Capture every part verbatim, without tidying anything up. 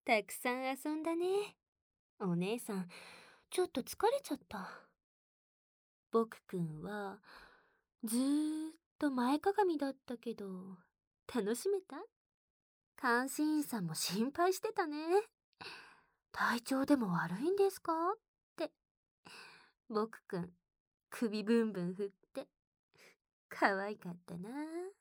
たくさん遊んだね。お姉さん、ちょっと疲れちゃった。僕くんは、ずーっと前かがみだったけど、楽しめた？監視員さんも心配してたね。体調でも悪いんですかって。僕くん、首ブンブン振って、可愛かったな。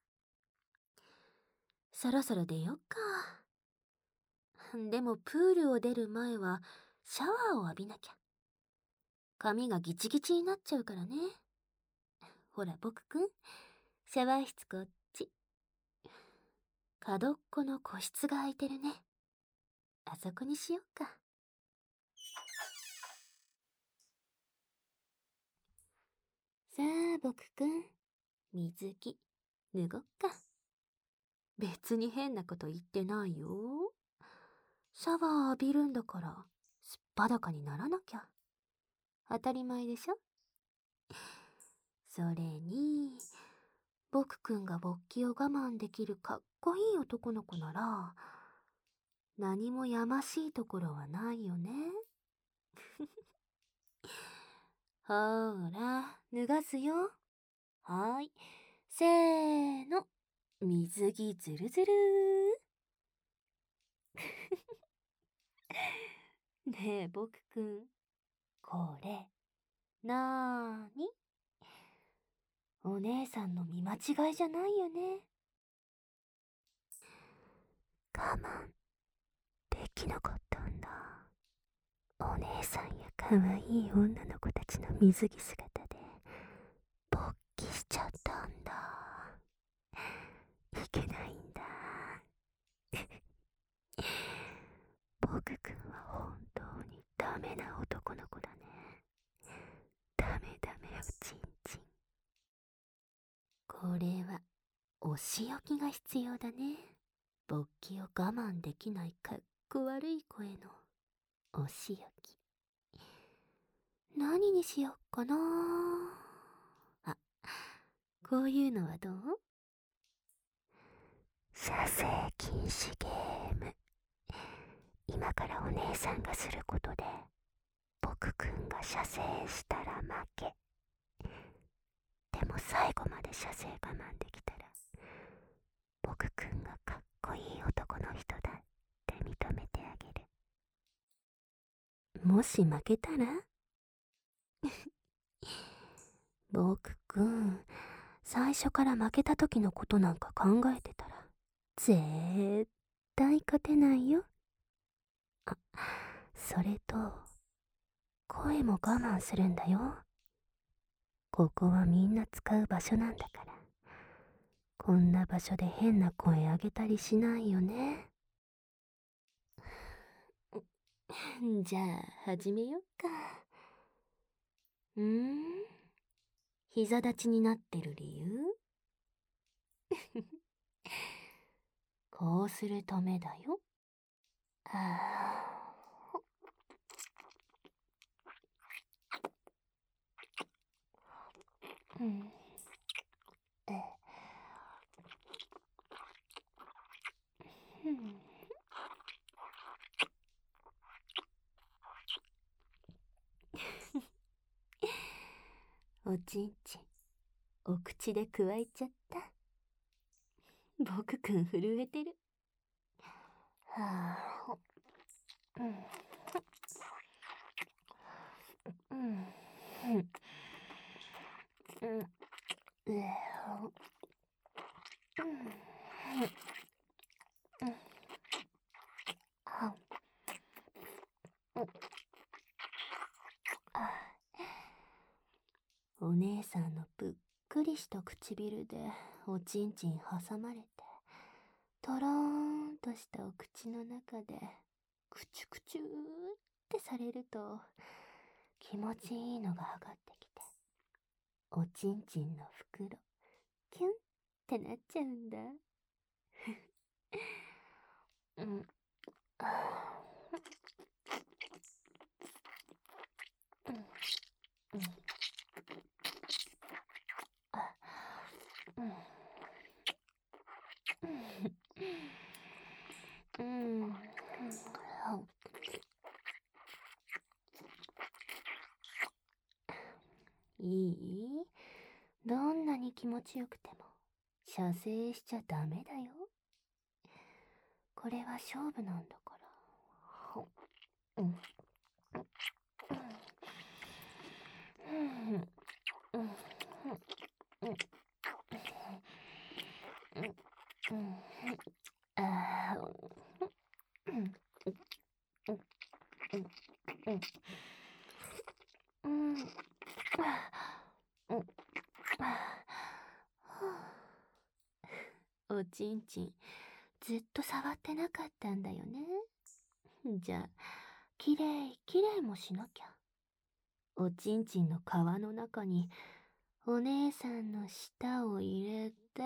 そろそろ出よっか。でもプールを出る前はシャワーを浴びなきゃ。髪がギチギチになっちゃうからね。ほら僕くん、シャワー室こっち。角っこの個室が空いてるね。あそこにしよっか。さあ僕くん、水着脱ごっか。別に変なこと言ってないよ。シャワー浴びるんだからすっぱだかにならなきゃ当たり前でしょ。それに僕くんが勃起を我慢できるかっこいい男の子なら何もやましいところはないよね。ほーら脱がすよ。はーい、せーの、水着ずるずるー。ねえ僕くん、これなーに？お姉さんの見間違いじゃないよね。我慢できなかったんだ。お姉さんや可愛い女の子たちの水着姿で勃起しちゃったんだ。いけないんだ。僕くんは本当にダメな男の子だね。ダメダメおちんちん。これはお仕置きが必要だね。勃起を我慢できないかっこ悪い声のお仕置き。何にしよっかな。あ、こういうのはどう？射精禁止ゲーム。今からお姉さんがすることで僕くんが射精したら負け。でも最後まで射精我慢できたら僕くんがかっこいい男の人だって認めてあげる。もし負けたら僕くん、最初から負けた時のことなんか考えてたら絶対勝てないよ。あ、それと声も我慢するんだよ。ここはみんな使う場所なんだから。こんな場所で変な声あげたりしないよね。じゃあ始めよっか。うーん、膝立ちになってる理由？こうするためだよ。はあ、うん、え、うん、おちんちん、お口でくわえちゃった。僕くん震えてる。はあ、うん、うん、うん、うん、うん、うん、はうん、あ、お姉さんのぷっくりした唇でおちんちん挟まれて、とろーんとしたお口の中でクチュクチューってされると気持ちいいのが上がってきて、おちんちんの袋キュンってなっちゃうんだ。うん、あー、うん、うん、あ、うん、うん、うん、 気持ちよくても射精しちゃダメだよ。これは勝負なんだから。うん。おちんちんずっと触ってなかったんだよね。じゃあきれいきれいもしなきゃ。おちんちんの皮の中にお姉さんの舌を入れて、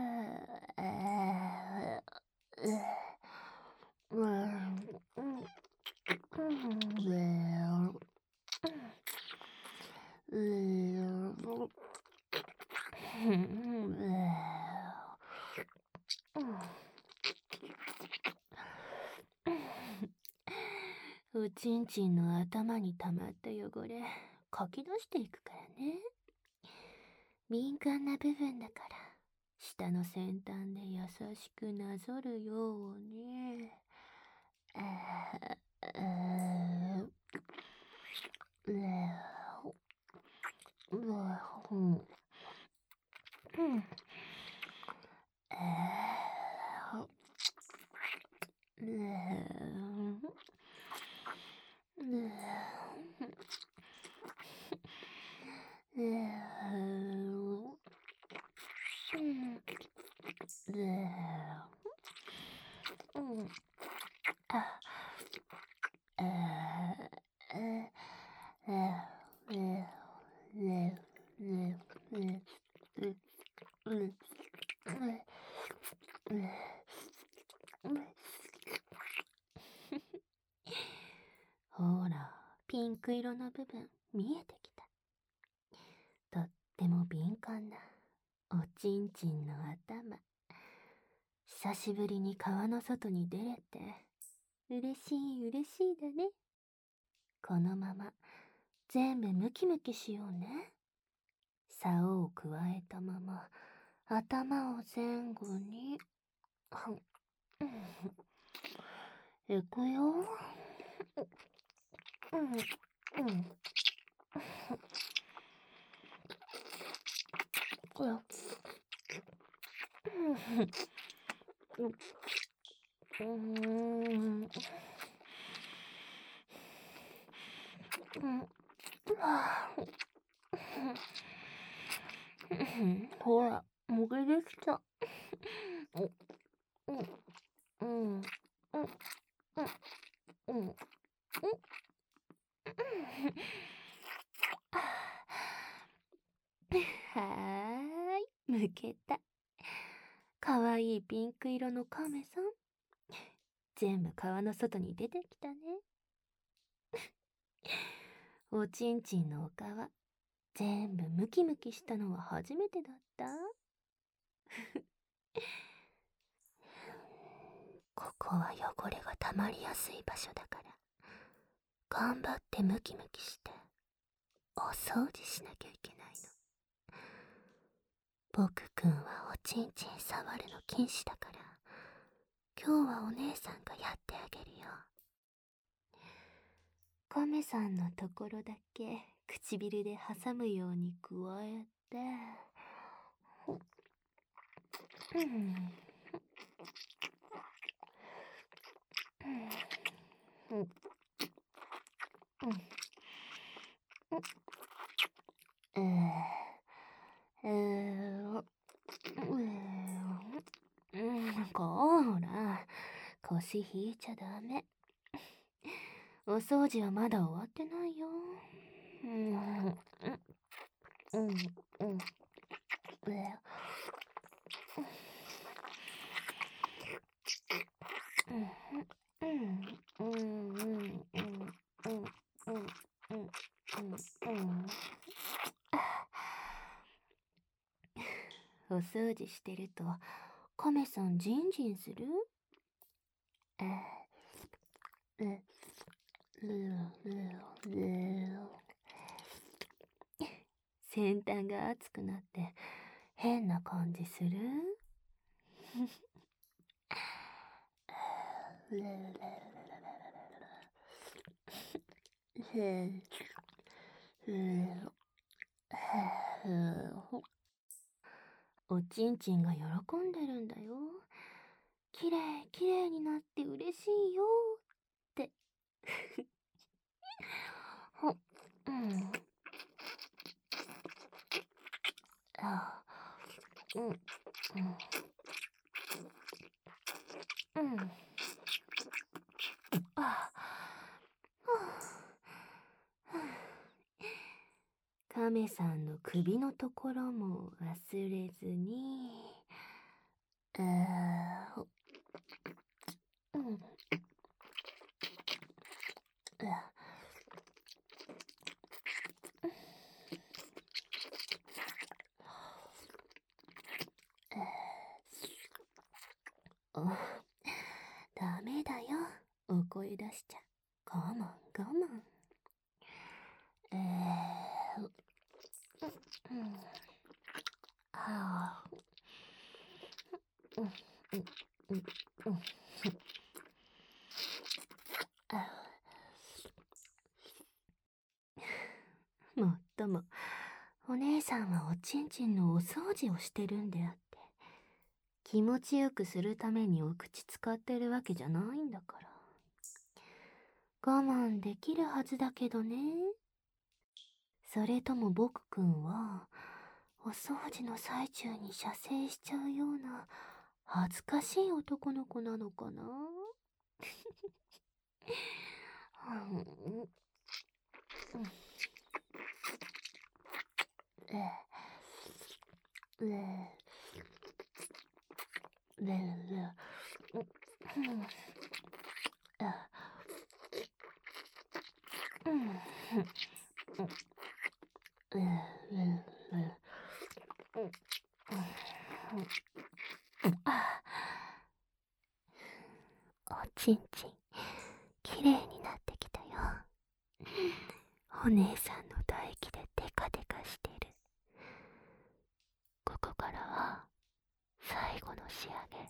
おちんちんの頭に溜まった汚れかき出していくからね。敏感な部分だから舌の先端で優しくなぞるように。ほら、ピンク色の部分見えてきた。とっても敏感なおちんちんの頭。久しぶりに皮の外に出れて嬉しい嬉しいだね。このまま全部ムキムキしようね。竿をくわえたまま頭を前後に。いくよ。ほら、もげできた。はーい、むけた。かわいいピンク色のカメさん。全部皮の外に出てきたね。おちんちんのお皮、全部ムキムキしたのは初めてだった。ここは汚れがたまりやすい場所だから、頑張ってムキムキしてお掃除しなきゃいけないの。僕くんはおちんちん触るの禁止だから、今日はお姉さんがやってあげるよ。カメさんのところだけ唇で挟むように加えて、こら、腰引いちゃダメ。お掃除はまだ終わってないよ。お掃除してるとカメさんジンジンする？先端が熱くなって変な感じする？おちんちんが喜んでるんだよ。きれいきれいになって嬉しいよって。ほ、うん。あ、うん、うん、うん。あ、はあ、カメさんの首のところも忘れずに。あーほ、うん、あ、お、ダメだよ。お声出しちゃ。我慢我慢。えー、うん、はあ、うん、うん、うん、うん。あ、もっとも、お姉さんはおちんちんのお掃除をしてるんであって、気持ちよくするためにお口使ってるわけじゃないんだから。我慢できるはずだけどね。それとも僕くんは、お掃除の最中に射精しちゃうような恥ずかしい男の子なのかな。うんうん、ええ、ええ、ええ、うん、あ、うん、うん、ええ、ええ、うん、あ、おちんちん、きれいになってきたよ。お姉さんの唾液でテカテカしてる。ここからは、最後の仕上げ。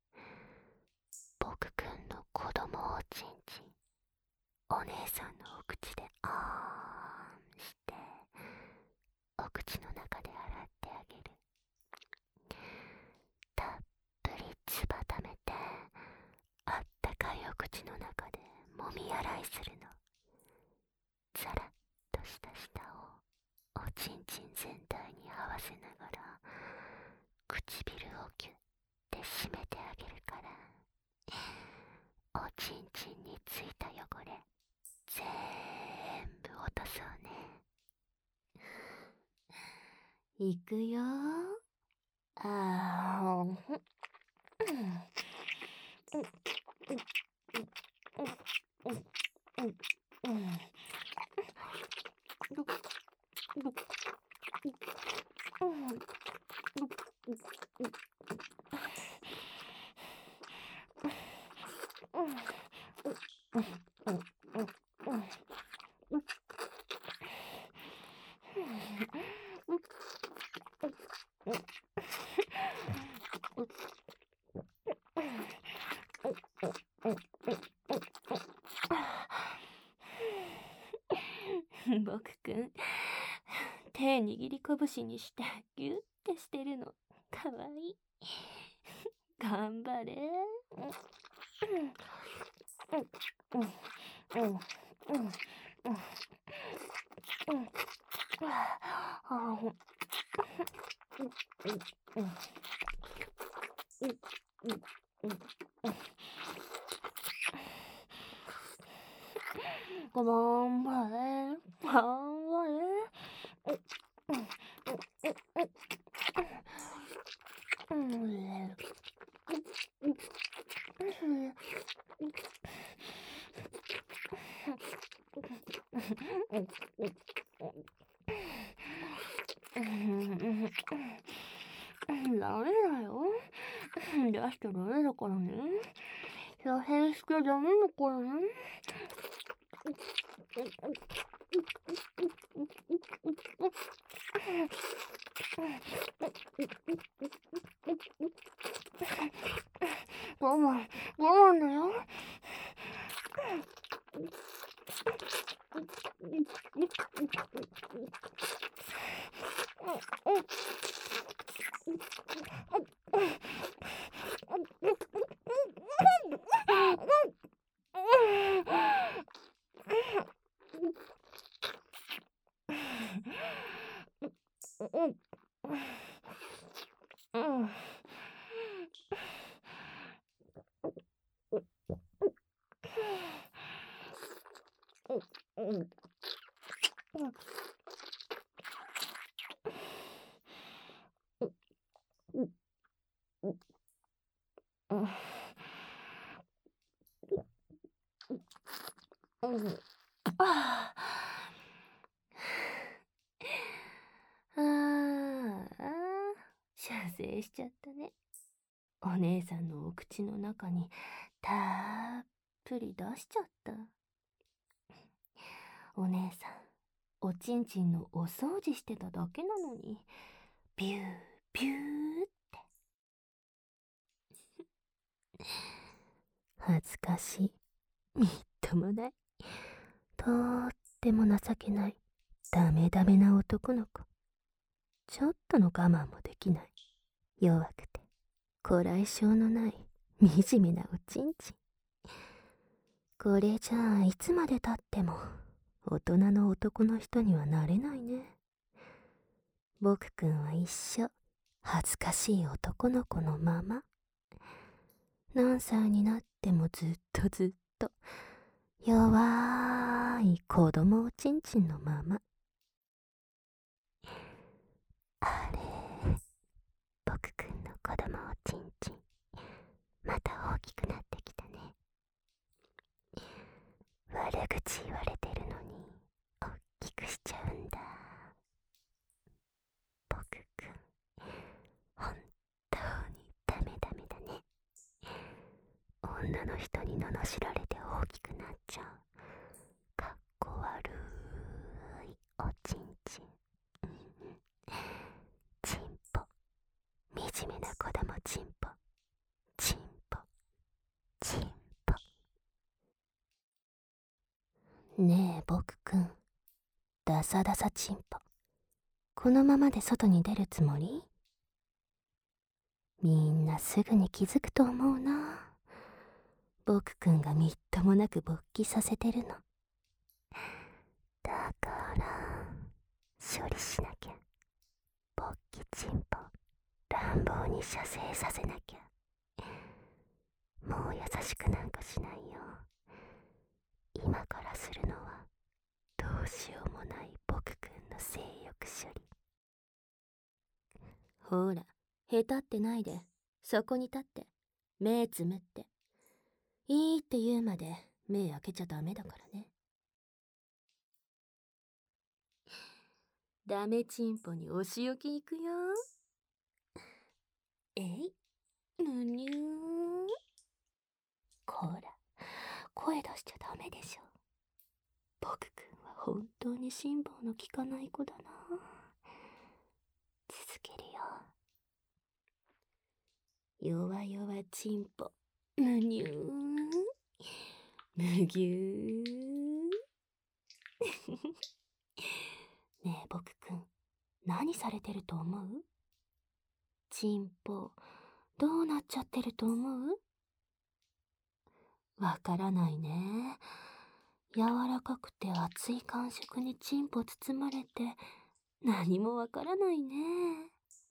僕くんの子供おちんちん、お姉さんのお口であーんして、お口の中で洗ってあげる。たっぷりつばためて、あったかいお口の中でもみ洗いするの。ザラッとした舌をおちんちん全体に合わせながら、唇をキュッて締めてあげるから、おちんちんについた汚れぜーんぶ落とそうね。いくよ。あー、うん、うん、うん、うん、うん、うん、うん、僕くん、手握り拳にしてギュッてしてるのかわいい。頑張れ。うん、うん、うん、うん、うん、うん、あ、うん、うん、うん、うん、頑張れ、頑張れ。うん、うん、うん、ダメだよ。出しちゃダメだからね。射精しちゃダメだからね。 我慢、我慢だよ。ああ、射精しちゃったね。お姉さんのお口の中にたっぷり出しちゃった。お姉さん、おちんちんのお掃除してただけなのに、ビュービューって。恥ずかしい。みっともない。とーっても情けない。ダメダメな男の子。ちょっとの我慢もできない。弱くて、こらえ性のない惨めなおちんちん。これじゃあいつまでたっても大人の男の人にはなれないね。僕くんは一生恥ずかしい男の子のまま。何歳になってもずっとずっと弱い子供おちんちんのまま。あれ、僕くんの子供おちんちん、また大きくなってきたね。悪口言われてるのに大きくしちゃうんだ。僕くん、本当にダメダメだね。女の人に罵られて大きくなっちゃうかっこ悪いおちんちん。ちんぽ、惨めな子供ちんぽ、ちんぽ、ちんぽ。ねえ僕くん、ダサダサちんぽ、このままで外に出るつもり？みんなすぐに気づくと思うな。僕くんがみっともなく勃起させてるの。だから処理しなきゃ。勃起チンポ乱暴に射精させなきゃ。もう優しくなんかしないよ。今からするのはどうしようもない僕くんの性欲処理。ほら、へたってないで、そこに立って目つむって。いいって言うまで目開けちゃダメだからね。ダメチンポにお仕置き行くよ。えい、むにゅー。こら、声出しちゃダメでしょ。僕くんは本当に辛抱の効かない子だな。続けるよ。弱々チンポ、むにゅー。むぎゅー。ねえ僕くん、何されてると思う？チンポ、どうなっちゃってると思う？わからないね。柔らかくて熱い感触にチンポ包まれて何もわからないね。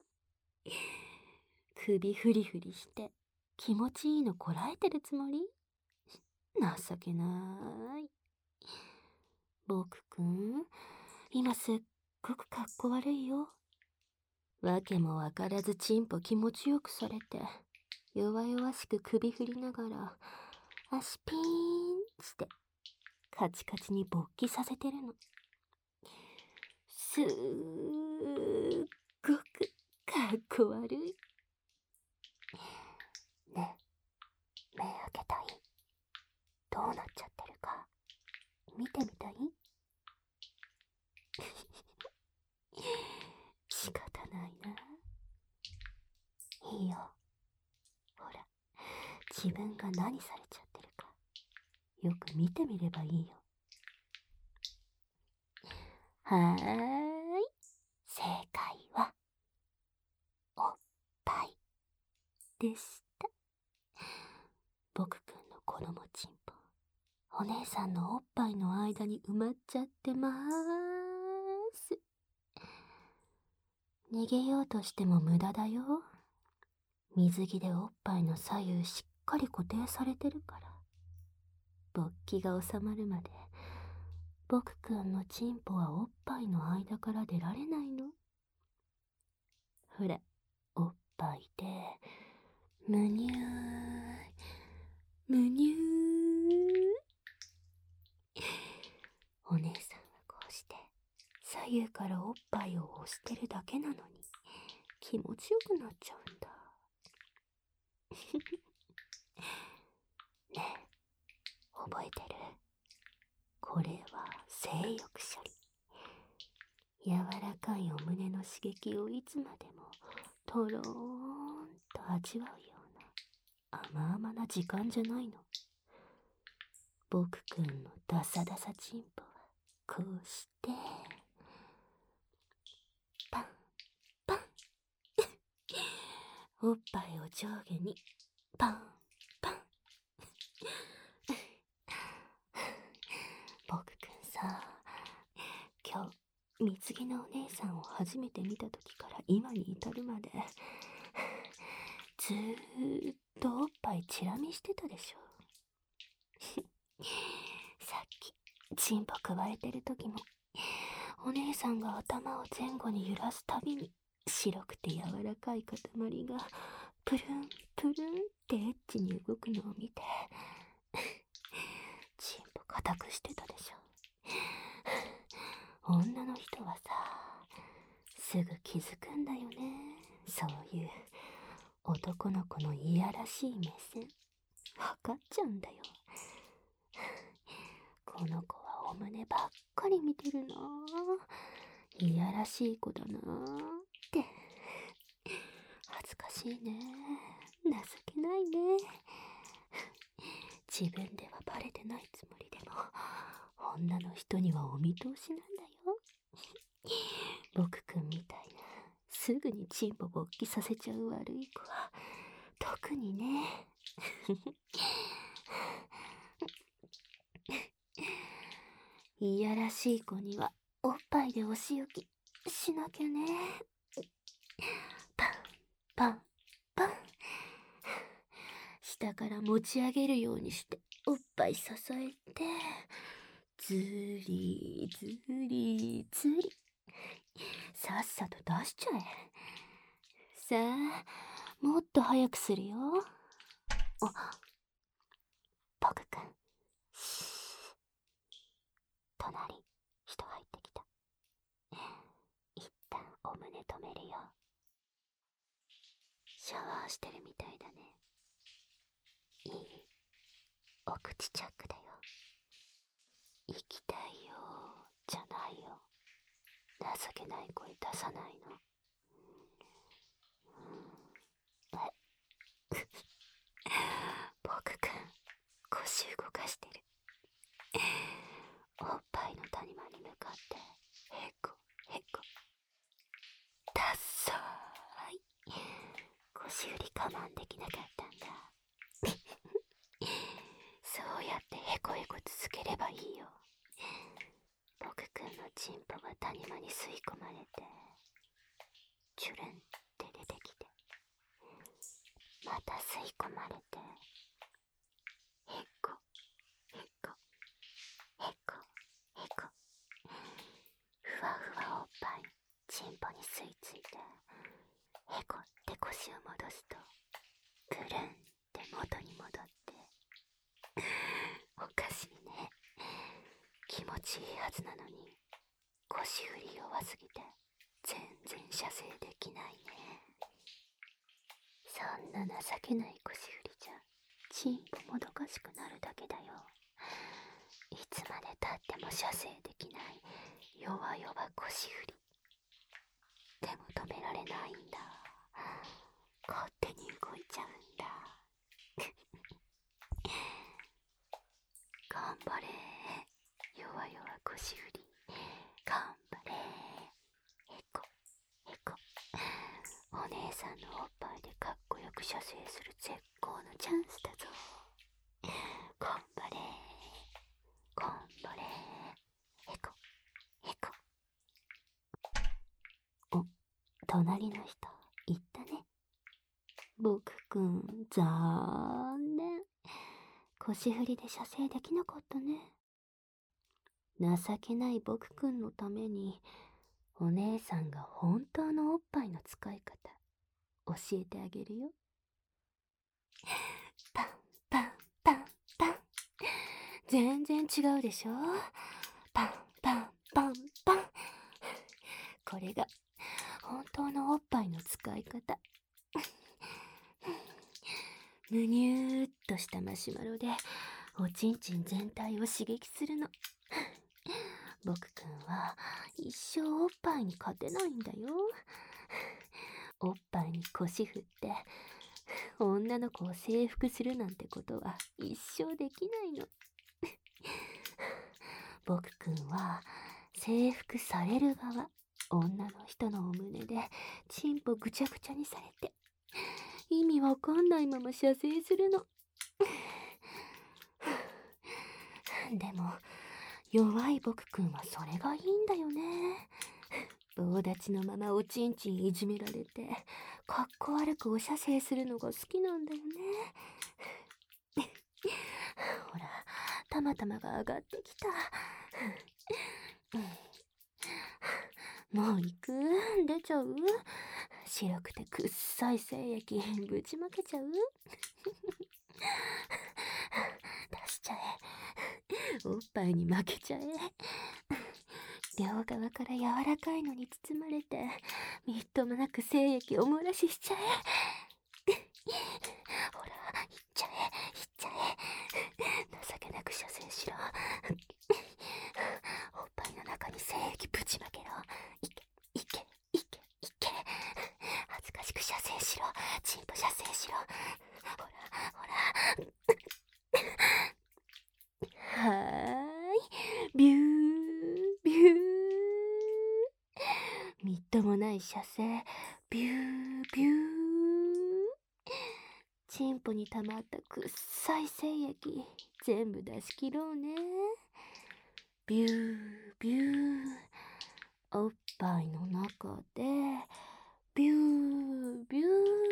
首フリフリして気持ちいいのこらえてるつもり？情けない。僕くん、今すっごくかっこ悪いよ。わけもわからずチンポ気持ちよくされて弱々しく首振りながら足ピーンしてカチカチに勃起させてるの。すっごくかっこ悪い。ねえ、目開けたい？どうなっちゃってるか見てみたい？仕方な自分が何されちゃってるかよく見てみればいいよ。はーい、正解はおっぱいでした。僕くんの子供ちんぽ、お姉さんのおっぱいの間に埋まっちゃってまーす。逃げようとしても無駄だよ。水着でおっぱいの左右しっかり固定されてるから。勃起が収まるまで僕くんのチンポはおっぱいの間から出られないの。ほら、おっぱいでむにゅーむにゅー。お姉さんはこうして左右からおっぱいを押してるだけなのに気持ちよくなっちゃうんだ。ねえ、覚えてる？これは性欲処理。柔らかいお胸の刺激をいつまでもとろーんと味わうような甘々な時間じゃないの。僕くんのダサダサチンポはこうしてパンパンおっぱいを上下にパンパン僕くんさ、今日水着のお姉さんを初めて見た時から今に至るまでずーっとおっぱいチラ見してたでしょ。さっきチンポくわえてる時もお姉さんが頭を前後に揺らすたびに白くて柔らかい塊がプルンプルンってエッチに動くのを見てチンポ固くしてたでしょ。女の人はさ、すぐ気づくんだよね。そういう男の子のいやらしい目線わかっちゃうんだよ。この子はお胸ばっかり見てるな、いやらしい子だなって恥ずかしいね、情けないね。自分ではバレてないつもりでも女の人にはお見通しなんだよ。僕くんみたいなすぐにチンポ勃起させちゃう悪い子は特にね。いやらしい子にはおっぱいでお仕置きしなきゃね。パンパンパン、下から持ち上げるようにしておっぱい支えてずりずりずり、さっさと出しちゃえ。さあ、もっと早くするよ。あ、僕くん、しー、隣人入ってきた。一旦お胸止めるよ。シャワーしてるみたいだね。いい？お口チャックだよ。行きたいよじゃないよ。情けない声出さないの。僕くん、腰動かしてる。おっぱいの谷間に向かってへこへこ。ダッサーい。腰振り我慢できなかったんだ。そうやってへこへこ続ければいいよ。僕くんのチンポが谷間に吸い込まれてチュルンって出てきてまた吸い込まれてへこへこへこへこ、ふわふわおっぱいチンポに吸い付いてへこって腰を戻すとプルンって元に戻っておかしいね。気持ちいいはずなのに腰振り弱すぎて全然射精できないね。そんな情けない腰振りじゃチンポもどかしくなるだけだよ。いつまでたっても射精できない弱々腰振りでも止められないんだ。勝手に動いちゃうんだ。 腰振り。頑張れ。へこ、へこ。お姉さんのおっぱいでかっこよく射精する絶好のチャンスだぞ。頑張れ。頑張れ。へこ、へこ。お、隣の人、言ったね。僕くん、残念。腰振りで射精できなかったね。情けない僕くんのために、お姉さんが本当のおっぱいの使い方、教えてあげるよ。パンパンパンパン。全然違うでしょ。パンパンパンパン。これが本当のおっぱいの使い方。むにゅーっとしたマシュマロでおちんちん全体を刺激するの。僕くんは一生おっぱいに勝てないんだよ。おっぱいに腰振って女の子を征服するなんてことは一生できないの。僕くんは征服される側、女の人のお胸でチンポぐちゃぐちゃにされて意味わかんないまま射精するの。でも弱い僕くんはそれがいいんだよね。棒立ちのままおちんちんいじめられてかっこ悪くお射精するのが好きなんだよね。ほら、たまたまが上がってきた。もう行く？出ちゃう？白くてくっさい精液ぶちまけちゃう？出しちゃえ。おっぱいに負けちゃえ。両側から柔らかいのに包まれてみっともなく精液を漏らししちゃえ。ほら、いっちゃえ、いっちゃえ。情けなく射精しろ。おっぱいの中に精液ぶちまけろ。いけ、いけ、いけ、いけ。恥ずかしく射精しろ。チンポ射精しろ。ほら、ほら。はーい。ビュー、ビュー。みっともない射精。ビュー、ビュー。チンポに溜まったくっさい精液全部出し切ろうね。ビュービュー。おっぱいの中でビュービュー。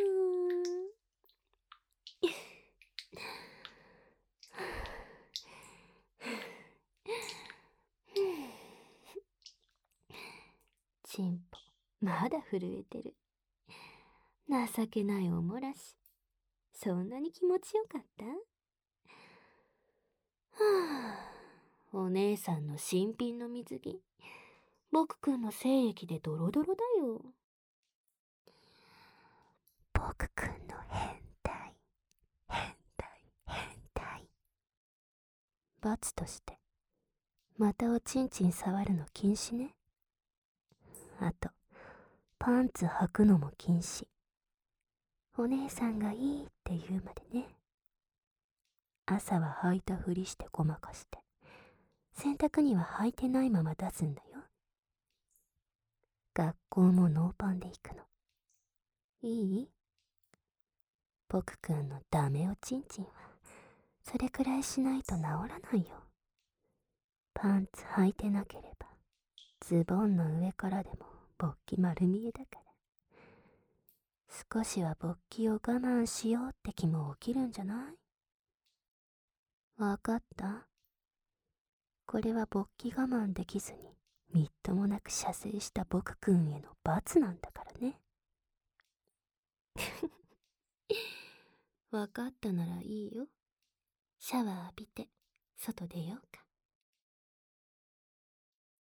チンポまだ震えてる。情けないおもらし。そんなに気持ちよかった？はあ、お姉さんの新品の水着、僕くんの精液でドロドロだよ。僕くんの変態、変態、変態。罰として、またおちんちん触るの禁止ね。あと、パンツ履くのも禁止。お姉さんがいいって言うまでね。朝は履いたふりしてごまかして、洗濯には履いてないまま出すんだよ。学校もノーパンで行くの。いい？僕くんのダメおちんちんは、それくらいしないと治らないよ。パンツ履いてなければ、ズボンの上からでも勃起丸見えだから。少しは勃起を我慢しようって気も起きるんじゃない？わかった？これは勃起我慢できずにみっともなく射精した僕くんへの罰なんだからね。わかったならいいよ。シャワー浴びて外出ようか。